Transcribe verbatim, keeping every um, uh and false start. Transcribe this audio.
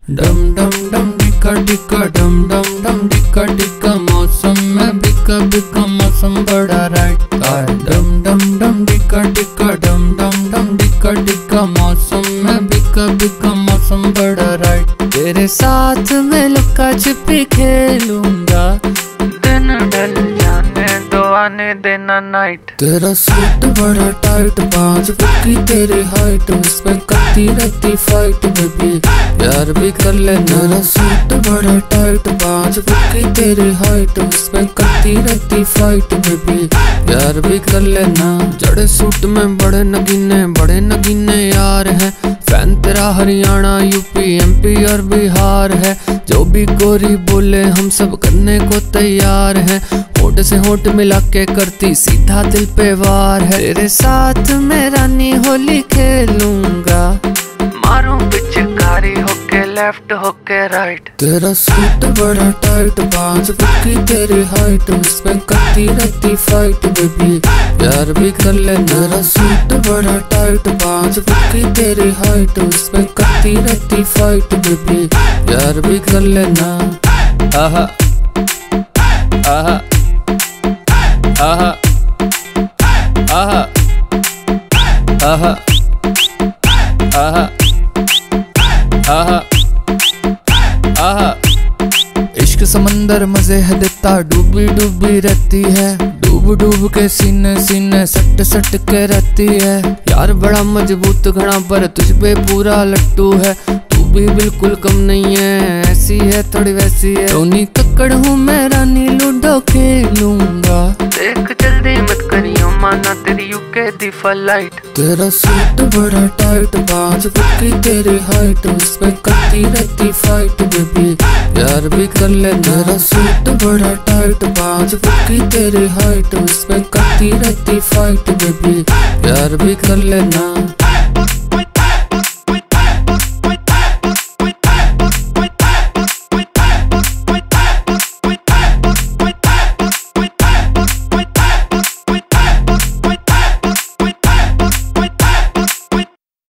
डम डम डम डिका डिका डम डम डम डिका डिका मौसम में बिका बिका मौसम बड़ा राइट है। डम डम डम डिका डिका डम डम डम डिका डिका मौसम में बिका बिका मौसम बड़ा राइट। तेरे साथ मैं लुका छिपी खेलूंगा, दिन ढल जाने दो आने देना नाइट। तेरा सूट बड़ा टाइट, पाँच फुट की तेरी हाइट, उसमें करती रहती फाइट बेबी, प्यार भी कर ले। तेरा सूट बड़ा टाइट, पाँच फुट की तेरी हाइट, उसमें करती रहती फाइट बेबी, प्यार भी कर लेना। जड़े सूट में बड़े नगीने बड़े नगीने यार हैं, फैन तेरा हरियाणा यूपी एमपी और बिहार है। जो भी गोरी बोले हम सब करने को तैयार हैं, होठ से होठ मिला के करती सीधा दिल पे वार है। तेरे साथ मैं रानी होली खेलूंगा, मारूं पिचकारी होके लेफ्ट होके राइट। तेरा सूट बड़ा टाइट, पाँच फुट की तेरी हाइट, उसमें करती रहती फाइट बेबी, प्यार भी कर ले। तेरा सूट बड़ा टाइट, पाँच फुट की तेरी हाइट, उसमें करती रहती फाइट बेबी, प्यार भी कर लेना। आहा आहा आहा आहा आहा आहा आहा आहा। इश्क समंदर मजे है देता, डूबी डूबी रहती है, डूब डूब के सीने सीने सट सट के रहती है। यार बड़ा मजबूत घड़ा पर तुझ पे पूरा लट्टू है, तू भी बिल्कुल कम नहीं है, ऐसी है थोड़ी वैसी है। टोनी कक्कड़ हूँ मैं, रानी लूडो खेलूंगा, देख जल्दी मत करियो माना तेरी यूके दी फ्लाइट। तेरा सूट बड़ा टाइट, पाँच फुट की तेरी हाइट, उसमें करती रहती फाइट बेबी, प्यार भी कर ले। तेरा सूट बड़ा टाइट, पाँच फुट की तेरी हाइट, उसमें करती रहती फाइट बेबी, प्यार भी कर लेना।